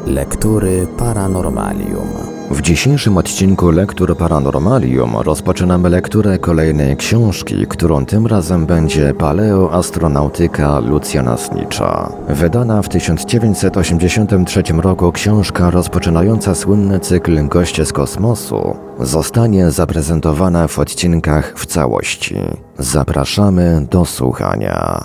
Lektury Paranormalium. W dzisiejszym odcinku Lektur Paranormalium rozpoczynamy lekturę kolejnej książki, którą tym razem będzie Paleoastronautyka Luciana Snitcha. Wydana w 1983 roku książka rozpoczynająca słynny cykl Goście z kosmosu zostanie zaprezentowana w odcinkach w całości. Zapraszamy do słuchania.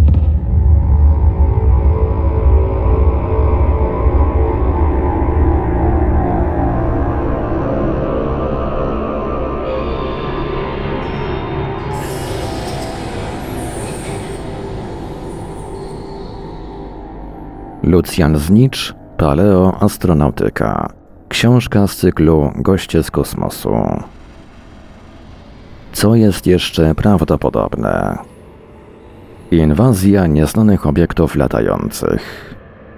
Lucian Snitch, Paleoastronautyka. Książka z cyklu Goście z kosmosu. Co jest jeszcze prawdopodobne? Inwazja nieznanych obiektów latających.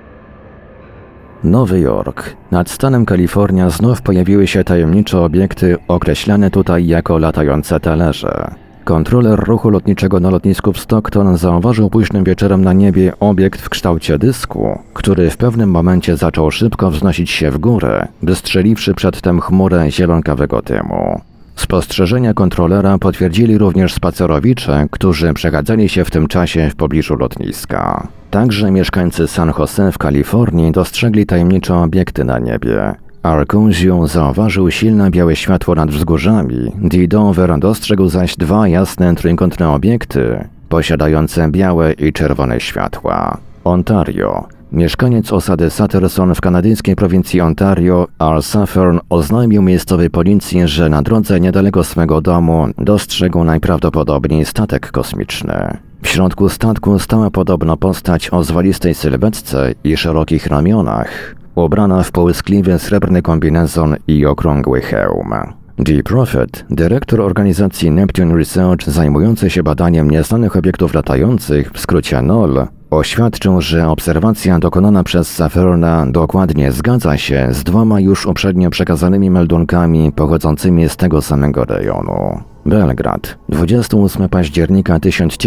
Nowy Jork. Nad stanem Kalifornia znów pojawiły się tajemnicze obiekty określane tutaj jako latające talerze. Kontroler ruchu lotniczego na lotnisku w Stockton zauważył późnym wieczorem na niebie obiekt w kształcie dysku, który w pewnym momencie zaczął szybko wznosić się w górę, wystrzeliwszy przedtem chmurę zielonkawego dymu. Spostrzeżenia kontrolera potwierdzili również spacerowicze, którzy przechadzali się w tym czasie w pobliżu lotniska. Także mieszkańcy San Jose w Kalifornii dostrzegli tajemnicze obiekty na niebie. Arcunziu zauważył silne białe światło nad wzgórzami, Didover dostrzegł zaś dwa jasne trójkątne obiekty, posiadające białe i czerwone światła. Ontario. Mieszkaniec osady Sutterson w kanadyjskiej prowincji Ontario, Al Suffern, oznajmił miejscowej policji, że na drodze niedaleko swego domu dostrzegł najprawdopodobniej statek kosmiczny. W środku statku stała podobno postać o zwalistej sylwetce i szerokich ramionach, ubrana w połyskliwy srebrny kombinezon i okrągły hełm. G. Prophet, dyrektor organizacji Neptune Research zajmujący się badaniem nieznanych obiektów latających, w skrócie NOL, oświadczył, że obserwacja dokonana przez Sufferna dokładnie zgadza się z dwoma już uprzednio przekazanymi meldunkami pochodzącymi z tego samego rejonu. Belgrad, 28 października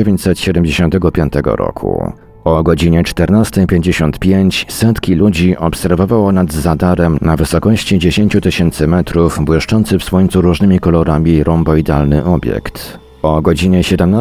1975 roku. O godzinie 14:55 setki ludzi obserwowało nad Zadarem na wysokości 10 000 metrów błyszczący w słońcu różnymi kolorami romboidalny obiekt. O godzinie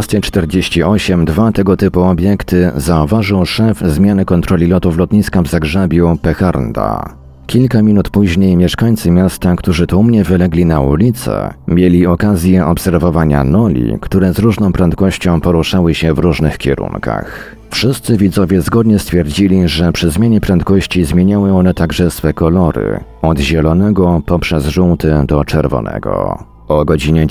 17:48 dwa tego typu obiekty zauważył szef zmiany kontroli lotów lotniska w Zagrzebiu Pecharnda. Kilka minut później mieszkańcy miasta, którzy tłumnie wylegli na ulicę, mieli okazję obserwowania noli, które z różną prędkością poruszały się w różnych kierunkach. Wszyscy widzowie zgodnie stwierdzili, że przy zmianie prędkości zmieniały one także swe kolory, od zielonego poprzez żółty do czerwonego. O godzinie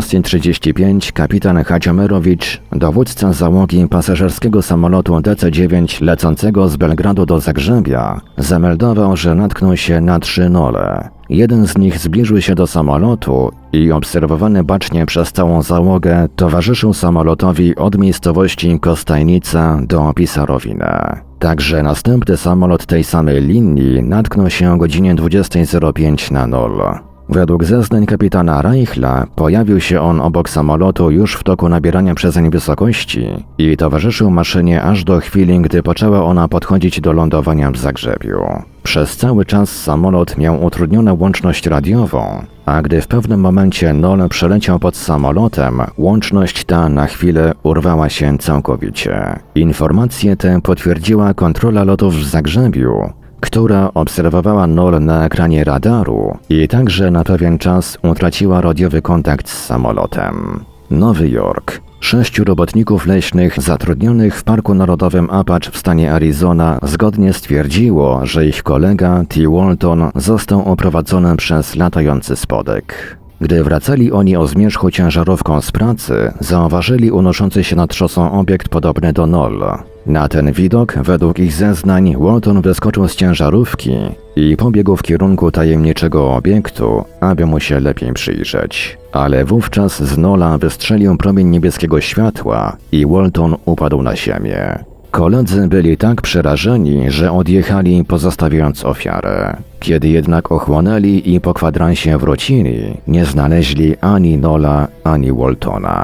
19:35 kapitan Hadżamerowicz, dowódca załogi pasażerskiego samolotu DC-9 lecącego z Belgradu do Zagrzebia, zameldował, że natknął się na 3 nole. Jeden z nich zbliżył się do samolotu i obserwowany bacznie przez całą załogę towarzyszył samolotowi od miejscowości Kostajnica do Pisarowinę. Także następny samolot tej samej linii natknął się o godzinie 20:05 na nol. Według zeznań kapitana Reichla pojawił się on obok samolotu już w toku nabierania przezeń wysokości i towarzyszył maszynie aż do chwili, gdy poczęła ona podchodzić do lądowania w Zagrzebiu. Przez cały czas samolot miał utrudnioną łączność radiową, a gdy w pewnym momencie NOL przeleciał pod samolotem, łączność ta na chwilę urwała się całkowicie. Informację tę potwierdziła kontrola lotów w Zagrzebiu, która obserwowała NOL na ekranie radaru i także na pewien czas utraciła radiowy kontakt z samolotem. Nowy Jork. 6 robotników leśnych zatrudnionych w Parku Narodowym Apacz w stanie Arizona zgodnie stwierdziło, że ich kolega T. Walton został oprowadzony przez latający spodek. Gdy wracali oni o zmierzchu ciężarówką z pracy, zauważyli unoszący się nad szosą obiekt podobny do NOL. Na ten widok, według ich zeznań, Walton wyskoczył z ciężarówki i pobiegł w kierunku tajemniczego obiektu, aby mu się lepiej przyjrzeć. Ale wówczas z NOL-a wystrzelił promień niebieskiego światła i Walton upadł na ziemię. Koledzy byli tak przerażeni, że odjechali, pozostawiając ofiarę. Kiedy jednak ochłonęli i po kwadransie wrócili, nie znaleźli ani NOL-a, ani Waltona.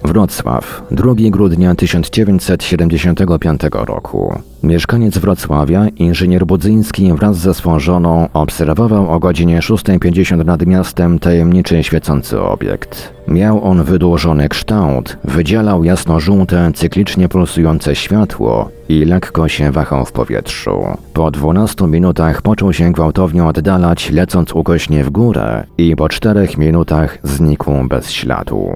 Wrocław, 2 grudnia 1975 roku. Mieszkaniec Wrocławia, inżynier Budzyński wraz ze swą żoną obserwował o godzinie 6:50 nad miastem tajemniczy świecący obiekt. Miał on wydłużony kształt, wydzielał jasno-żółte, cyklicznie pulsujące światło i lekko się wahał w powietrzu. Po 12 minutach począł się gwałtownie oddalać, lecąc ukośnie w górę i po 4 minutach znikł bez śladu.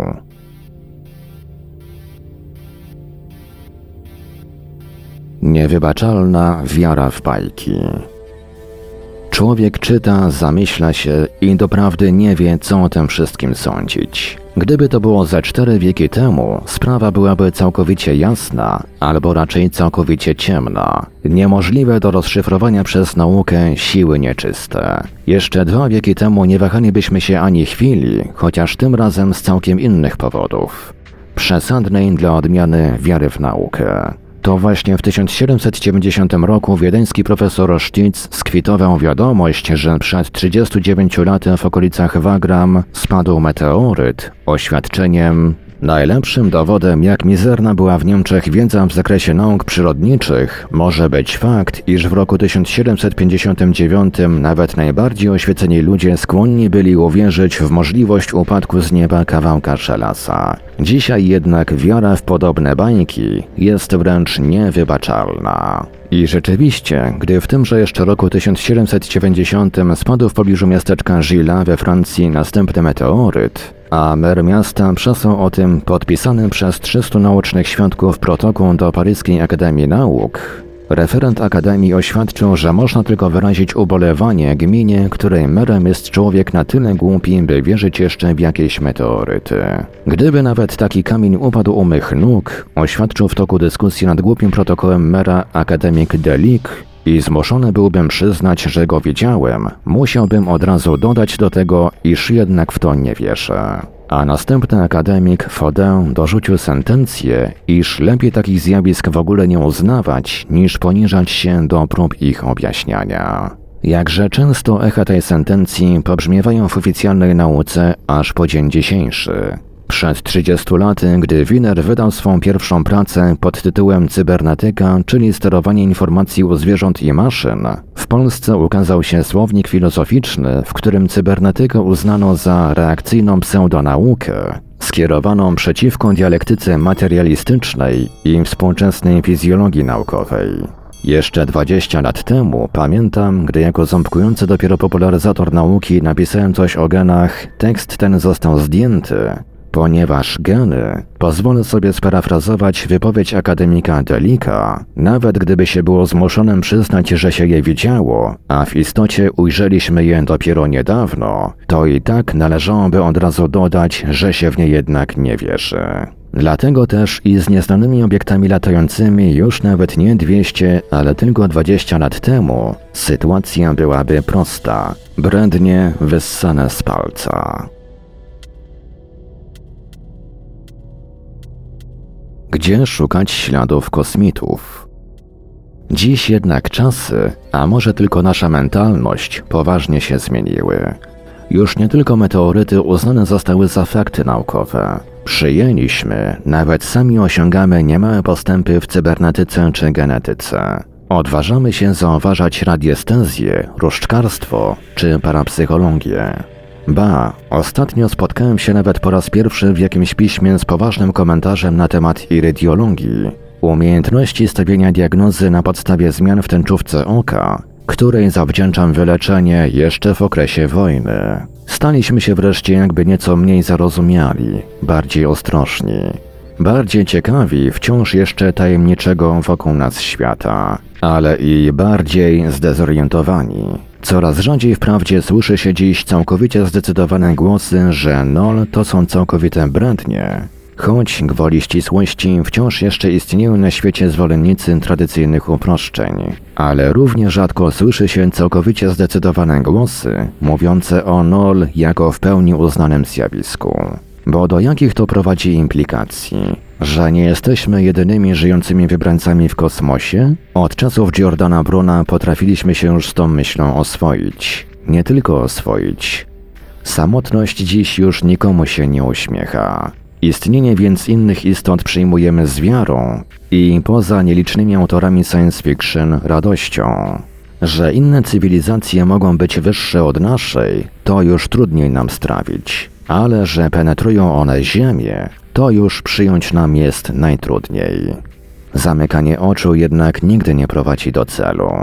Niewybaczalna wiara w bajki. Człowiek czyta, zamyśla się i doprawdy nie wie, co o tym wszystkim sądzić. Gdyby to było ze 4 wieki temu, sprawa byłaby całkowicie jasna, albo raczej całkowicie ciemna. Niemożliwe do rozszyfrowania przez naukę siły nieczyste. Jeszcze 2 wieki temu nie wahalibyśmy się ani chwili, chociaż tym razem z całkiem innych powodów. Przesadnej dla odmiany wiary w naukę. To właśnie w 1790 roku wiedeński profesor Stitz skwitował wiadomość, że przed 39 laty w okolicach Wagram spadł meteoryt, oświadczeniem: najlepszym dowodem, jak mizerna była w Niemczech wiedza w zakresie nauk przyrodniczych, może być fakt, iż w roku 1759 nawet najbardziej oświeceni ludzie skłonni byli uwierzyć w możliwość upadku z nieba kawałka szelasa. Dzisiaj jednak wiara w podobne bajki jest wręcz niewybaczalna. I rzeczywiście, gdy w tymże jeszcze roku 1790 spadł w pobliżu miasteczka Gila we Francji następny meteoryt, a mer miasta przesłał o tym podpisany przez 300 naocznych świadków protokół do Paryskiej Akademii Nauk, referent Akademii oświadczył, że można tylko wyrazić ubolewanie gminie, której merem jest człowiek na tyle głupi, by wierzyć jeszcze w jakieś meteoryty. Gdyby nawet taki kamień upadł u mych nóg, oświadczył w toku dyskusji nad głupim protokołem mera akademik Delik, i zmuszony byłbym przyznać, że go widziałem, musiałbym od razu dodać do tego, iż jednak w to nie wierzę. A następny akademik Faudin dorzucił sentencję, iż lepiej takich zjawisk w ogóle nie uznawać, niż poniżać się do prób ich objaśniania. Jakże często echa tej sentencji pobrzmiewają w oficjalnej nauce aż po dzień dzisiejszy. Przed 30 laty, gdy Wiener wydał swą pierwszą pracę pod tytułem Cybernetyka, czyli sterowanie informacji u zwierząt i maszyn, w Polsce ukazał się słownik filozoficzny, w którym cybernetykę uznano za reakcyjną pseudonaukę, skierowaną przeciwko dialektyce materialistycznej i współczesnej fizjologii naukowej. Jeszcze 20 lat temu pamiętam, gdy jako ząbkujący dopiero popularyzator nauki napisałem coś o genach, tekst ten został zdjęty, ponieważ geny, pozwolę sobie sparafrazować wypowiedź akademika Delika, nawet gdyby się było zmuszonym przyznać, że się je widziało, a w istocie ujrzeliśmy je dopiero niedawno, to i tak należałoby od razu dodać, że się w nie jednak nie wierzy. Dlatego też i z nieznanymi obiektami latającymi już nawet nie 200, ale tylko 20 lat temu sytuacja byłaby prosta, brednie wyssane z palca. Gdzie szukać śladów kosmitów? Dziś jednak czasy, a może tylko nasza mentalność, poważnie się zmieniły. Już nie tylko meteoryty uznane zostały za fakty naukowe. Przyjęliśmy, nawet sami osiągamy niemałe postępy w cybernetyce czy genetyce. Odważamy się zauważać radiestezję, różdżkarstwo czy parapsychologię. Ba, ostatnio spotkałem się nawet po raz pierwszy w jakimś piśmie z poważnym komentarzem na temat irydiologii, umiejętności stawiania diagnozy na podstawie zmian w tęczówce oka, której zawdzięczam wyleczenie jeszcze w okresie wojny. Staliśmy się wreszcie jakby nieco mniej zarozumiali, bardziej ostrożni, bardziej ciekawi wciąż jeszcze tajemniczego wokół nas świata, ale i bardziej zdezorientowani. Coraz rzadziej wprawdzie słyszy się dziś całkowicie zdecydowane głosy, że NOL to są całkowite brednie, choć gwoli ścisłości wciąż jeszcze istnieją na świecie zwolennicy tradycyjnych uproszczeń, ale równie rzadko słyszy się całkowicie zdecydowane głosy mówiące o NOL jako w pełni uznanym zjawisku. Bo do jakich to prowadzi implikacji? Że nie jesteśmy jedynymi żyjącymi wybrańcami w kosmosie? Od czasów Giordana Bruna potrafiliśmy się już z tą myślą oswoić. Nie tylko oswoić. Samotność dziś już nikomu się nie uśmiecha. Istnienie więc innych istot przyjmujemy z wiarą i poza nielicznymi autorami science fiction radością. Że inne cywilizacje mogą być wyższe od naszej, to już trudniej nam strawić, ale że penetrują one Ziemię, to już przyjąć nam jest najtrudniej. Zamykanie oczu jednak nigdy nie prowadzi do celu.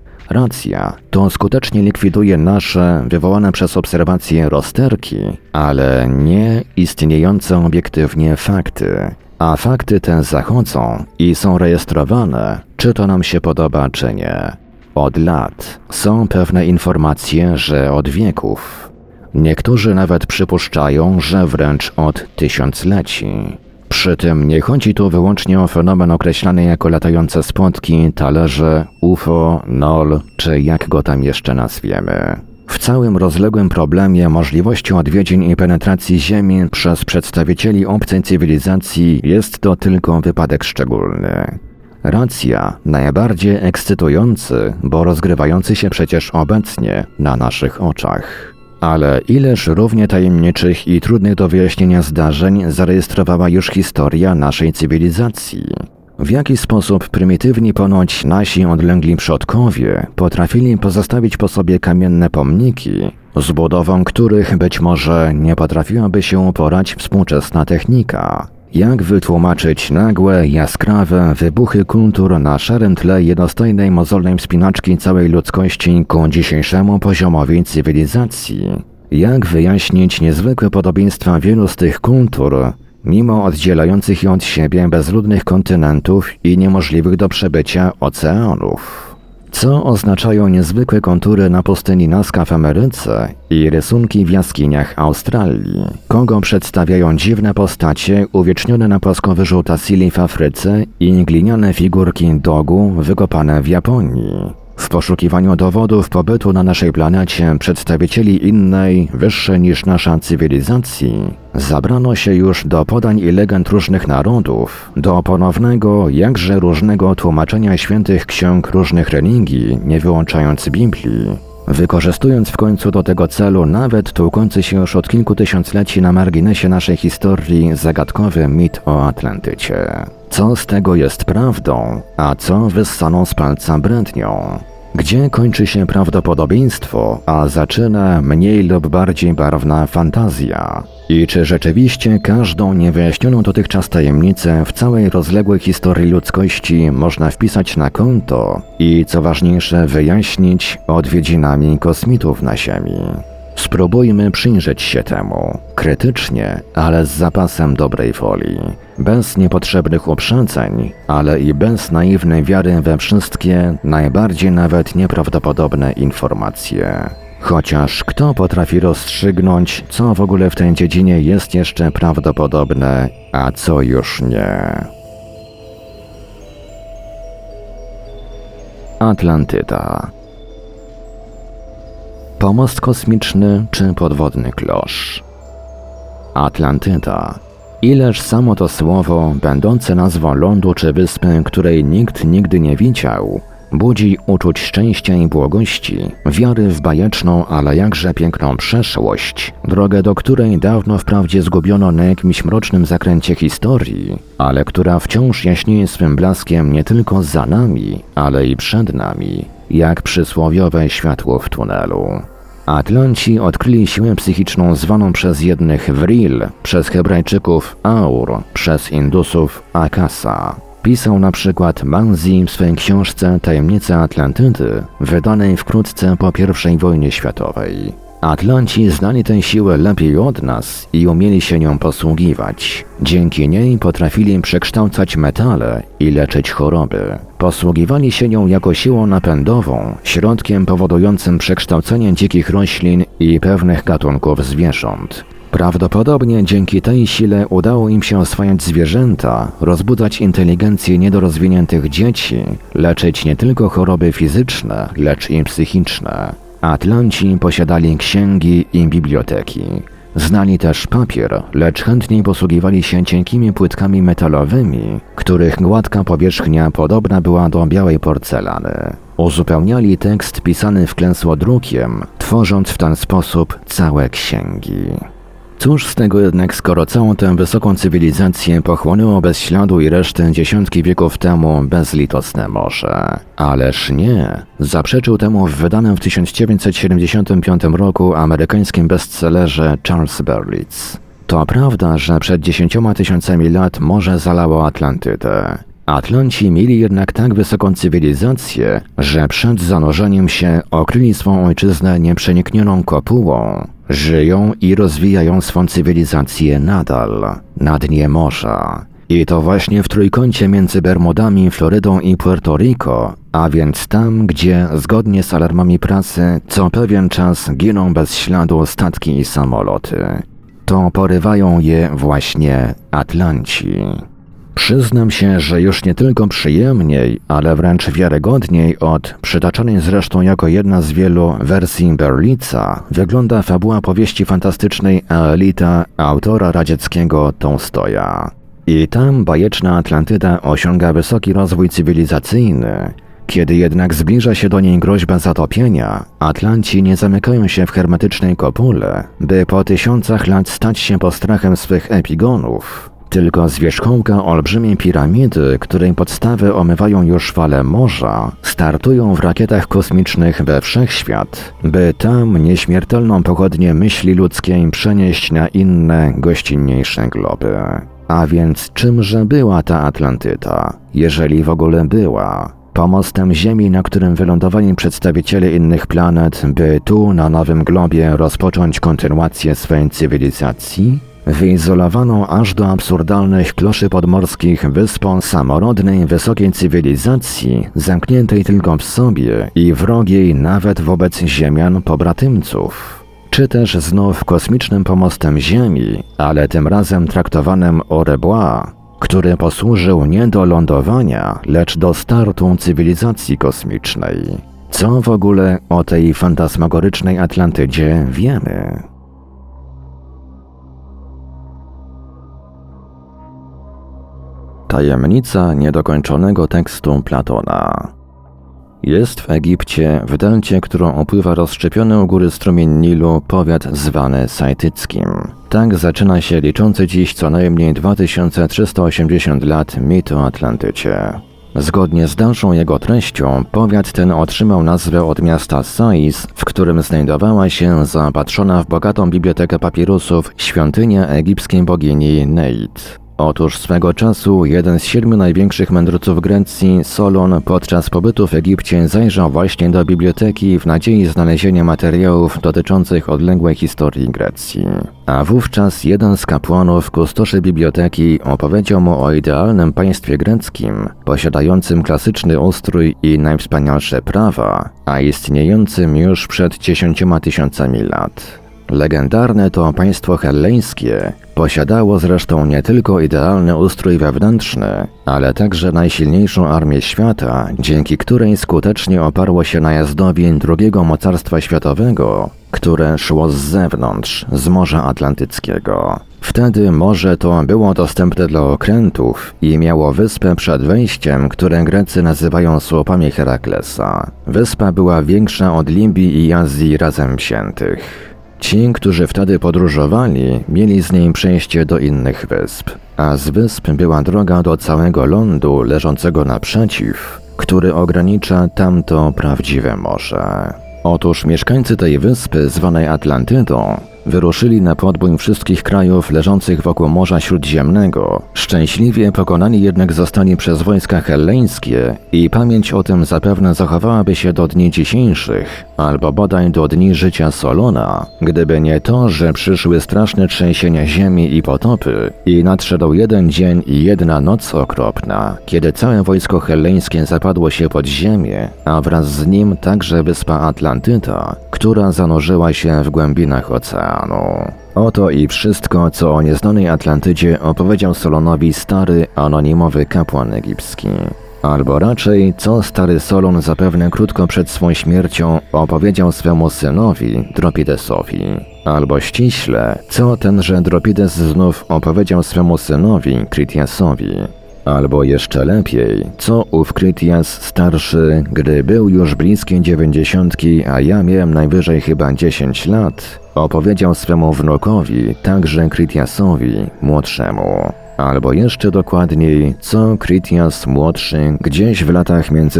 Racja to skutecznie likwiduje nasze, wywołane przez obserwacje rozterki, ale nie istniejące obiektywnie fakty. A fakty te zachodzą i są rejestrowane, czy to nam się podoba, czy nie. Od lat są pewne informacje, że od wieków. Niektórzy nawet przypuszczają, że wręcz od tysiącleci. Przy tym nie chodzi tu wyłącznie o fenomen określany jako latające spotki, talerze, UFO, NOL, czy jak go tam jeszcze nazwiemy. W całym rozległym problemie możliwości odwiedzin i penetracji Ziemi przez przedstawicieli obcej cywilizacji jest to tylko wypadek szczególny. Racja, najbardziej ekscytujący, bo rozgrywający się przecież obecnie na naszych oczach. Ale ileż równie tajemniczych i trudnych do wyjaśnienia zdarzeń zarejestrowała już historia naszej cywilizacji? W jaki sposób prymitywni ponoć nasi odlegli przodkowie potrafili pozostawić po sobie kamienne pomniki, z budową których być może nie potrafiłaby się uporać współczesna technika? Jak wytłumaczyć nagłe, jaskrawe wybuchy kultur na szarym tle jednostajnej mozolnej wspinaczki całej ludzkości ku dzisiejszemu poziomowi cywilizacji? Jak wyjaśnić niezwykłe podobieństwa wielu z tych kultur, mimo oddzielających je od siebie bezludnych kontynentów i niemożliwych do przebycia oceanów? Co oznaczają niezwykłe kontury na pustyni Nazca w Ameryce i rysunki w jaskiniach Australii? Kogo przedstawiają dziwne postacie uwiecznione na płaskowyżu Tassili w Afryce i gliniane figurki dogu wykopane w Japonii? W poszukiwaniu dowodów pobytu na naszej planecie przedstawicieli innej, wyższej niż nasza cywilizacji, zabrano się już do podań i legend różnych narodów, do ponownego, jakże różnego tłumaczenia świętych ksiąg różnych religii, nie wyłączając Biblii, wykorzystując w końcu do tego celu nawet tłukący się już od kilku tysiącleci na marginesie naszej historii zagadkowy mit o Atlantycie. Co z tego jest prawdą, a co wyssaną z palca brednią? Gdzie kończy się prawdopodobieństwo, a zaczyna mniej lub bardziej barwna fantazja? I czy rzeczywiście każdą niewyjaśnioną dotychczas tajemnicę w całej rozległej historii ludzkości można wpisać na konto i, co ważniejsze, wyjaśnić odwiedzinami kosmitów na Ziemi? Spróbujmy przyjrzeć się temu, krytycznie, ale z zapasem dobrej woli, bez niepotrzebnych uprzedzeń, ale i bez naiwnej wiary we wszystkie, najbardziej nawet nieprawdopodobne informacje. Chociaż kto potrafi rozstrzygnąć, co w ogóle w tej dziedzinie jest jeszcze prawdopodobne, a co już nie? Atlantyda. Pomost kosmiczny czy podwodny klosz? Atlantyda. Ileż samo to słowo, będące nazwą lądu czy wyspy, której nikt nigdy nie widział, budzi uczuć szczęścia i błogości, wiary w bajeczną, ale jakże piękną przeszłość, drogę do której dawno wprawdzie zgubiono na jakimś mrocznym zakręcie historii, ale która wciąż jaśnieje swym blaskiem nie tylko za nami, ale i przed nami, jak przysłowiowe światło w tunelu. Atlanci odkryli siłę psychiczną zwaną przez jednych Vril, przez Hebrajczyków Aur, przez Indusów Akasa. Pisał na przykład Manzi w swojej książce Tajemnice Atlantydy, wydanej wkrótce po I wojnie światowej. Atlanci znali tę siłę lepiej od nas i umieli się nią posługiwać. Dzięki niej potrafili przekształcać metale i leczyć choroby. Posługiwali się nią jako siłą napędową, środkiem powodującym przekształcenie dzikich roślin i pewnych gatunków zwierząt. Prawdopodobnie dzięki tej sile udało im się oswajać zwierzęta, rozbudzać inteligencję niedorozwiniętych dzieci, leczyć nie tylko choroby fizyczne, lecz i psychiczne. Atlanci posiadali księgi i biblioteki. Znali też papier, lecz chętniej posługiwali się cienkimi płytkami metalowymi, których gładka powierzchnia podobna była do białej porcelany. Uzupełniali tekst pisany wklęsłodrukiem, tworząc w ten sposób całe księgi. Cóż z tego jednak, skoro całą tę wysoką cywilizację pochłonęło bez śladu i reszty dziesiątki wieków temu bezlitosne morze? Ależ nie. Zaprzeczył temu w wydanym w 1975 roku amerykańskim bestsellerze Charles Berlitz. To prawda, że przed 10 000 lat morze zalało Atlantydę. Atlanci mieli jednak tak wysoką cywilizację, że przed zanurzeniem się okryli swą ojczyznę nieprzeniknioną kopułą. Żyją i rozwijają swą cywilizację nadal, na dnie morza. I to właśnie w trójkącie między Bermudami, Florydą i Puerto Rico, a więc tam, gdzie, zgodnie z alarmami prasy, co pewien czas giną bez śladu statki i samoloty. To porywają je właśnie Atlanci. Przyznam się, że już nie tylko przyjemniej, ale wręcz wiarygodniej od przytaczanej zresztą jako jedna z wielu wersji Berlitza wygląda fabuła powieści fantastycznej Aelita autora radzieckiego Tołstoja. I tam bajeczna Atlantyda osiąga wysoki rozwój cywilizacyjny. Kiedy jednak zbliża się do niej groźba zatopienia, Atlanci nie zamykają się w hermetycznej kopule, by po tysiącach lat stać się postrachem swych epigonów. Tylko z wierzchołka olbrzymiej piramidy, której podstawy omywają już fale morza, startują w rakietach kosmicznych we wszechświat, by tam nieśmiertelną pochodnię myśli ludzkiej przenieść na inne, gościnniejsze globy. A więc czymże była ta Atlantyda, jeżeli w ogóle była? Pomostem Ziemi, na którym wylądowali przedstawiciele innych planet, by tu, na nowym globie, rozpocząć kontynuację swej cywilizacji? Wyizolowaną aż do absurdalnych kloszy podmorskich wyspą samorodnej, wysokiej cywilizacji, zamkniętej tylko w sobie i wrogiej nawet wobec Ziemian pobratymców. Czy też znów kosmicznym pomostem Ziemi, ale tym razem traktowanym au revoir, który posłużył nie do lądowania, lecz do startu cywilizacji kosmicznej. Co w ogóle o tej fantasmagorycznej Atlantydzie wiemy? Tajemnica niedokończonego tekstu Platona. Jest w Egipcie, w delcie, którą opływa rozszczepiony u góry strumień Nilu, powiat zwany Sajtyckim. Tak zaczyna się liczący dziś co najmniej 2380 lat mit o Atlantycie. Zgodnie z dalszą jego treścią, powiat ten otrzymał nazwę od miasta Sais, w którym znajdowała się zaopatrzona w bogatą bibliotekę papirusów świątynia egipskiej bogini Neit. Otóż swego czasu jeden z 7 największych mędrców Grecji, Solon, podczas pobytu w Egipcie zajrzał właśnie do biblioteki w nadziei znalezienia materiałów dotyczących odległej historii Grecji. A wówczas jeden z kapłanów, kustoszy biblioteki, opowiedział mu o idealnym państwie greckim, posiadającym klasyczny ustrój i najwspanialsze prawa, a istniejącym już przed 10 000 lat. Legendarne to państwo helleńskie posiadało zresztą nie tylko idealny ustrój wewnętrzny, ale także najsilniejszą armię świata, dzięki której skutecznie oparło się najazdowi drugiego mocarstwa światowego, które szło z zewnątrz, z Morza Atlantyckiego. Wtedy morze to było dostępne dla okrętów i miało wyspę przed wejściem, które Grecy nazywają słupami Heraklesa. Wyspa była większa od Libii i Azji razem wziętych. Ci, którzy wtedy podróżowali, mieli z niej przejście do innych wysp, a z wysp była droga do całego lądu leżącego naprzeciw, który ogranicza tamto prawdziwe morze. Otóż mieszkańcy tej wyspy, zwanej Atlantydą, wyruszyli na podbój wszystkich krajów leżących wokół Morza Śródziemnego. Szczęśliwie pokonani jednak zostali przez wojska helleńskie i pamięć o tym zapewne zachowałaby się do dni dzisiejszych, albo bodaj do dni życia Solona, gdyby nie to, że przyszły straszne trzęsienia ziemi i potopy i nadszedł jeden dzień i jedna noc okropna, kiedy całe wojsko helleńskie zapadło się pod ziemię, a wraz z nim także wyspa Atlantyda, która zanurzyła się w głębinach oceanu. Oto i wszystko, co o nieznanej Atlantydzie opowiedział Solonowi stary, anonimowy kapłan egipski. Albo raczej, co stary Solon zapewne krótko przed swą śmiercią opowiedział swemu synowi, Dropidesowi. Albo ściśle, co tenże Dropides znów opowiedział swemu synowi, Kritiasowi. Albo jeszcze lepiej, co ów Critias starszy, gdy był już bliskie 90, a ja miałem najwyżej chyba 10 lat, opowiedział swemu wnukowi, także Critiasowi, młodszemu. Albo jeszcze dokładniej, co Critias młodszy gdzieś w latach między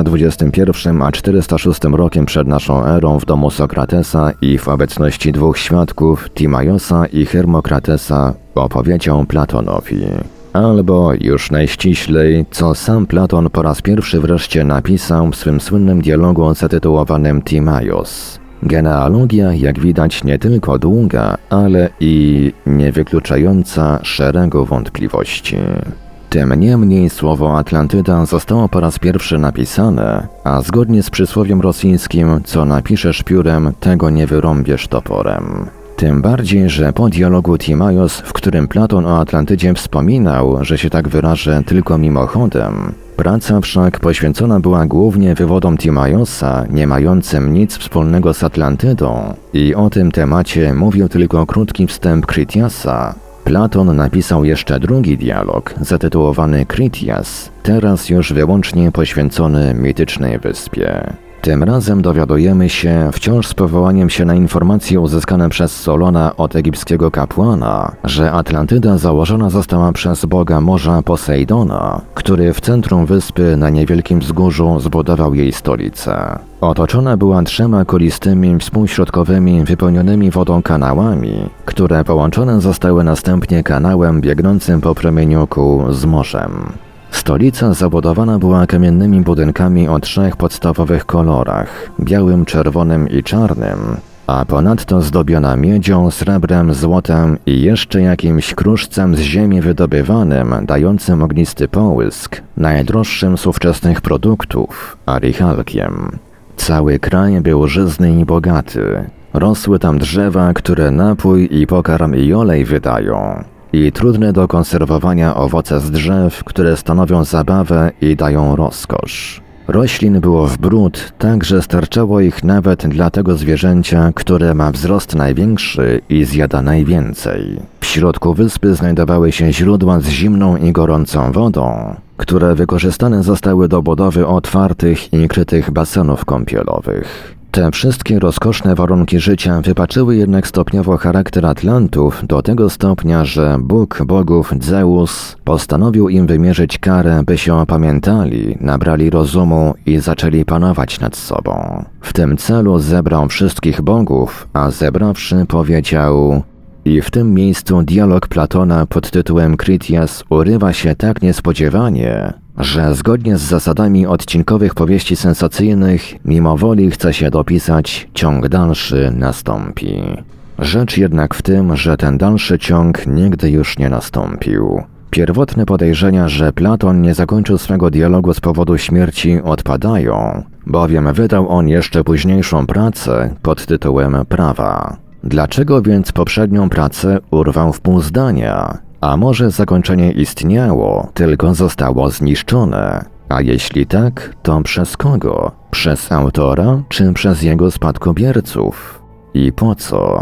421 a 406 rokiem przed naszą erą w domu Sokratesa i w obecności dwóch świadków, Timaiosa i Hermokratesa, opowiedział Platonowi. Albo już najściślej, co sam Platon po raz pierwszy wreszcie napisał w swym słynnym dialogu zatytułowanym Timaios. Genealogia, jak widać, nie tylko długa, ale i niewykluczająca szeregu wątpliwości. Tym niemniej słowo Atlantyda zostało po raz pierwszy napisane, a zgodnie z przysłowiem rosyjskim, co napiszesz piórem, tego nie wyrąbiesz toporem. Tym bardziej, że po dialogu Timaios, w którym Platon o Atlantydzie wspominał, że się tak wyrażę tylko mimochodem, praca wszak poświęcona była głównie wywodom Timaiosa, nie mającym nic wspólnego z Atlantydą, i o tym temacie mówił tylko krótki wstęp Critiasa. Platon napisał jeszcze drugi dialog, zatytułowany Critias, teraz już wyłącznie poświęcony mitycznej wyspie. Tym razem dowiadujemy się, wciąż z powołaniem się na informacje uzyskane przez Solona od egipskiego kapłana, że Atlantyda założona została przez boga morza Posejdona, który w centrum wyspy na niewielkim wzgórzu zbudował jej stolicę. Otoczona była 3 kulistymi, współśrodkowymi, wypełnionymi wodą kanałami, które połączone zostały następnie kanałem biegnącym po promieniuku z morzem. Stolica zabudowana była kamiennymi budynkami o 3 podstawowych kolorach – białym, czerwonym i czarnym, a ponadto zdobiona miedzią, srebrem, złotem i jeszcze jakimś kruszcem z ziemi wydobywanym, dającym ognisty połysk, najdroższym z ówczesnych produktów – arichalkiem. Cały kraj był żyzny i bogaty. Rosły tam drzewa, które napój i pokarm i olej wydają, i trudne do konserwowania owoce z drzew, które stanowią zabawę i dają rozkosz. Roślin było w bród, tak że starczało ich nawet dla tego zwierzęcia, które ma wzrost największy i zjada najwięcej. W środku wyspy znajdowały się źródła z zimną i gorącą wodą, które wykorzystane zostały do budowy otwartych i krytych basenów kąpielowych. Te wszystkie rozkoszne warunki życia wypaczyły jednak stopniowo charakter Atlantów do tego stopnia, że Bóg bogów Zeus postanowił im wymierzyć karę, by się opamiętali, nabrali rozumu i zaczęli panować nad sobą. W tym celu zebrał wszystkich bogów, a zebrawszy powiedział... I w tym miejscu dialog Platona pod tytułem Critias urywa się tak niespodziewanie, że zgodnie z zasadami odcinkowych powieści sensacyjnych mimowoli chce się dopisać ciąg dalszy nastąpi. Rzecz jednak w tym, że ten dalszy ciąg nigdy już nie nastąpił. Pierwotne podejrzenia, że Platon nie zakończył swego dialogu z powodu śmierci odpadają, bowiem wydał on jeszcze późniejszą pracę pod tytułem Prawa. Dlaczego więc poprzednią pracę urwał w pół zdania? A może zakończenie istniało, tylko zostało zniszczone? A jeśli tak, to przez kogo? Przez autora, czy przez jego spadkobierców? I po co?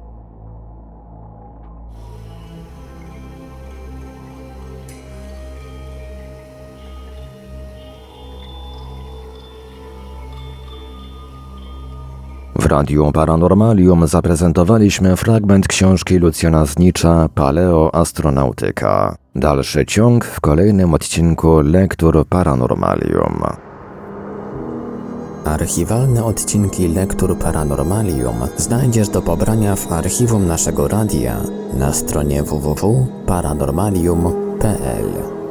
W Radiu Paranormalium zaprezentowaliśmy fragment książki Lucjana Znicza Paleoastronautyka. Dalszy ciąg w kolejnym odcinku Lektur Paranormalium. Archiwalne odcinki Lektur Paranormalium znajdziesz do pobrania w archiwum naszego radia na stronie www.paranormalium.pl.